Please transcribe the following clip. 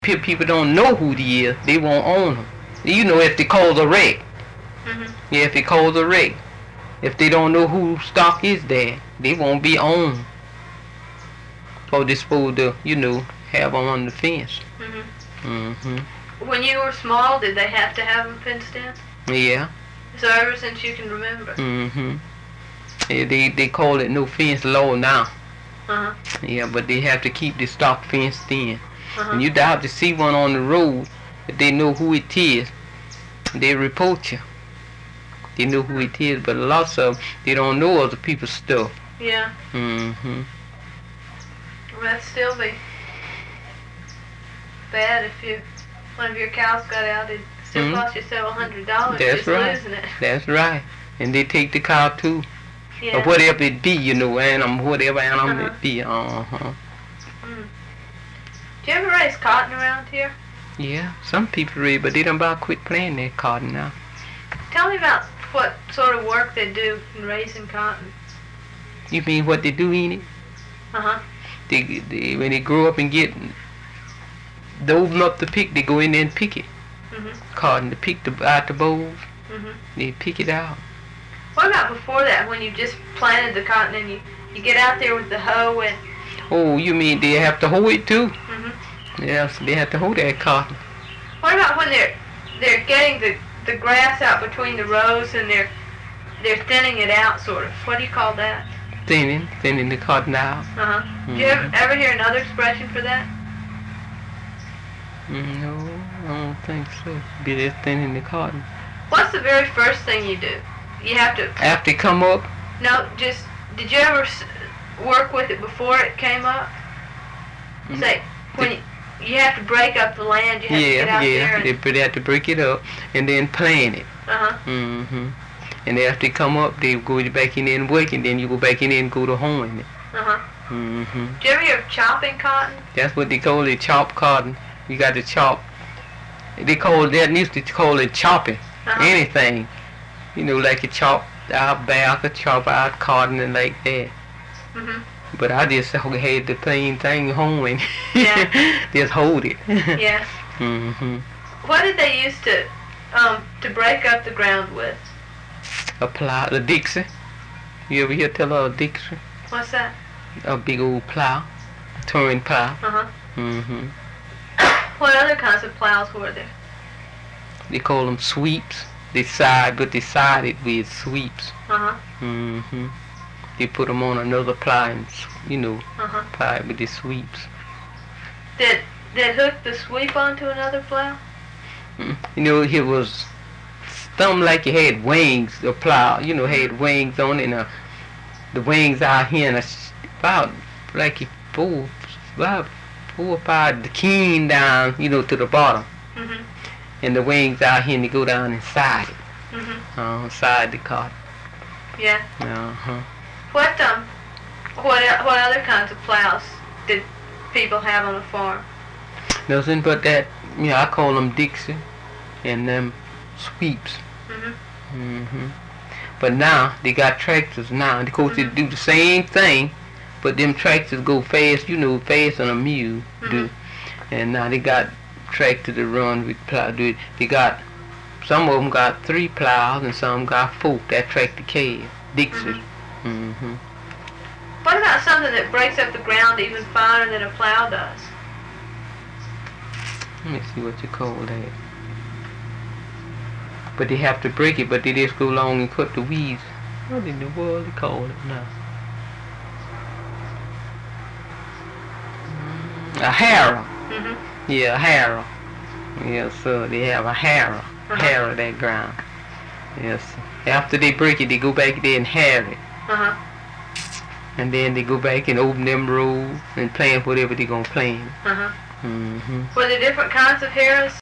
People don't know who they is, they won't own them. You know, if they cause a wreck. Yeah, if they cause a wreck. If they don't know who stock is there, they won't be owned. Or they supposed to, have them on the fence. When you were small, did they have to have them fenced in? Yeah. So ever since you can remember? Yeah, they call it no fence law now. Yeah, but they have to keep the stock fenced in. And you have to see one on the road, if they know who it is, they report you. They know who it is, but lots of them, they don't know other people's stuff. Yeah. Well, that'd still be bad if one of your cows got out. It'd still cost you several $100 That's just right. losing it. That's right. And they take the cow too. Yeah. Or whatever it be, animal, whatever animal it be. Do you ever raise cotton around here? Yeah, some people raise, but they done about quit playing that cotton now. Tell me about what sort of work they do in raising cotton. You mean what they do in it? They when they grow up and they open up the pick, they go in there and pick it. Cotton, to pick out the bowls. They pick it out. What about before that, when you just planted the cotton and you get out there with the hoe and... Oh, you mean they have to hoe it too? Yes, they have to hoe that cotton. What about when they're getting the grass out between the rows and they're thinning it out, sort of? What do you call that? Thinning the cotton out. Do you ever hear another expression for that? No, I don't think so. Be just thinning the cotton. What's the very first thing you do? You have to... After it come up? No, just... Did you ever work with it before it came up? Say, when you have to break up the land, you have to get out there and... They have to break it up and then plant it. And after it come up, they go back in there and work, and then you go back in there and go to hoeing it. Do you ever hear of chopping cotton? That's what they call it, chop cotton. You got to chop. They used to call it chopping. Anything. Like you chop out back or chop out cotton and like that. But I just had the plain thing hoeing. Yeah. Just hold it. Yeah. What did they use to break up the ground with? A plow, a Dixie. You ever hear tell of a Dixie? What's that? A big old plow, touring plow. What other kinds of plows were there? They call them sweeps. They sided with sweeps. They put them on another plow and, plow it with the sweeps. Did hook the sweep onto another plow? It was something like you had wings, the plow, had wings on it, and the wings out here, and about like four or five, the keen down, to the bottom. And the wings out here, and they go down inside it. Side the cotton. Yeah. What other kinds of plows did people have on the farm? Nothing but that, I call them Dixie and them sweeps. But now they got tractors now. Of course they do the same thing, but them tractors go fast, fast on a mule do. And now they got tractors to run with plow. They got, some of them got 3 plows and some got 4. That tractor cab, Dixie. What about something that breaks up the ground even finer than a plow does? Let me see what you call that. But they have to break it, but they just go along and cut the weeds. What in the world they call it now? A harrow. Yeah, a harrow. Yes, so they have a harrow. Harrow that ground. Yes. After they break it, they go back there and harrow it. And then they go back and open them rows and plant whatever they're going to plant. Were there different kinds of harrows?